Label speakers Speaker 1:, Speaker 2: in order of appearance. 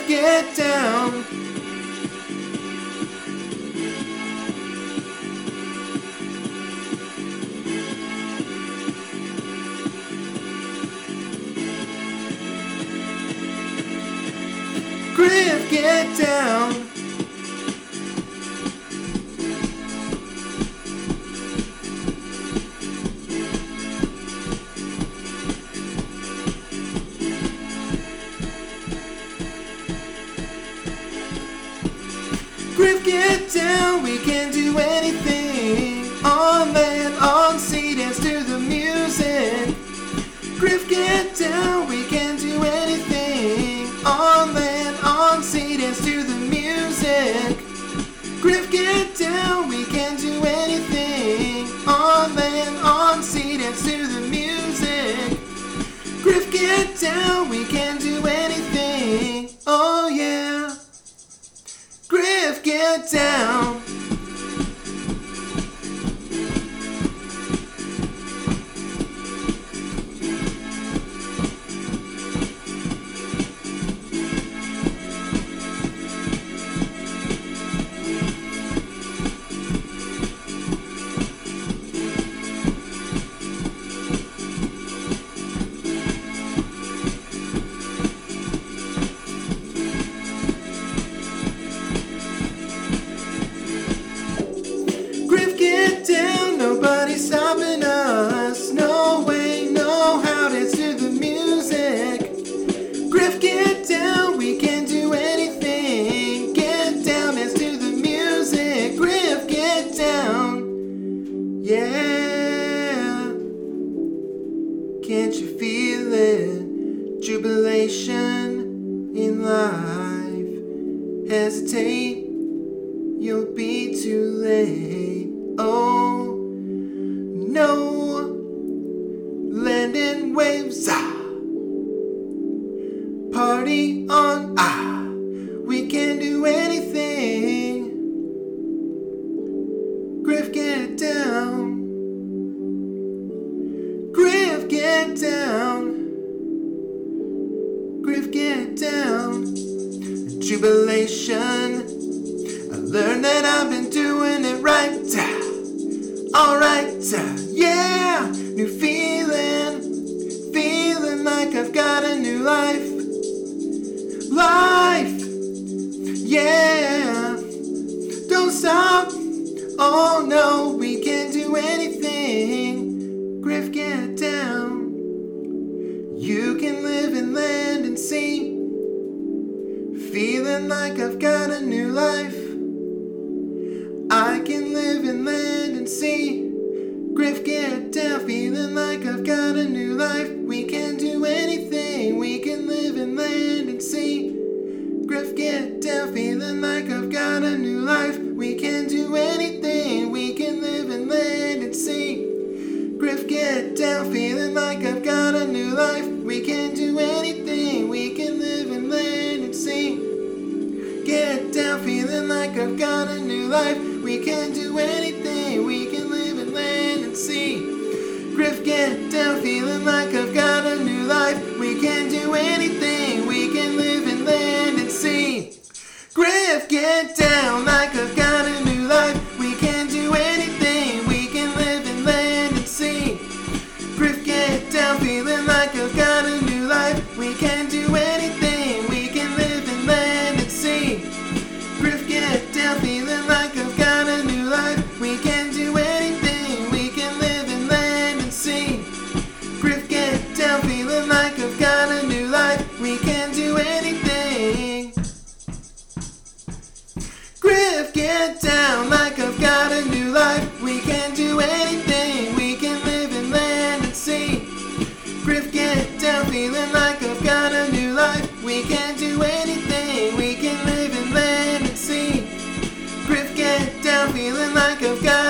Speaker 1: Griff, get down. Griff, get down. Griff, get down, we can do anything. On land, on sea, dance to the music. Griff, get down, we can do anything. On land, on sea, dance to the music. Griff, get down, we can do anything. On land, on sea, dance to the music. Griff, get down, we can do anything. Oh yeah. Griff, get down. Get down, nobody's stopping us. No way, no how, dance to the music. Griff, get down, we can do anything. Get down, dance to the music. Griff, get down. Yeah. Can't you feel it? Jubilation in life. Hesitate, you'll be too late. Oh no, landing waves, party on, we can do anything. Griff, get down. Griff, get down. Griff, get down. Jubilation, I learned that I've been doing it right. Alright, yeah, new feeling, feeling like I've got a new life, yeah, don't stop, oh no, we can do anything. Griff, get down, you can live in land and sea, feeling like I've got a new life. I can live in land and sea. Griff, get down, feeling like I've got a new life. We can do anything. We can live in land and sea. Griff, get down, feeling like I've got a new life. We can do anything. We can live in land and sea. Griff, get down, feeling like I've got a new life. We can do anything. We can live in land and sea. Get down, feeling like I've got a new life. We can do anything, we can live in land and sea. Griff, get down, feeling like I've got a new life. We can do anything, we can live in land and sea. Griff, get down, like I've got a new life. We can do anything, we can live in land and sea. Griff, get down, feeling like I've got a new life. We can do anything, we can live in land and sea. Griff, get down, feeling like I've got a new life. We can do anything, we can live in land and sea. Griff, get down, feeling like I've got a new life. We can do anything. Griff, get down, like I've got a new life. We can do anything, we can live in land and sea. Griff, get down, feeling like I've got a new life. We can do anything, we can live in land and sea. Griff, get down, feeling like I've got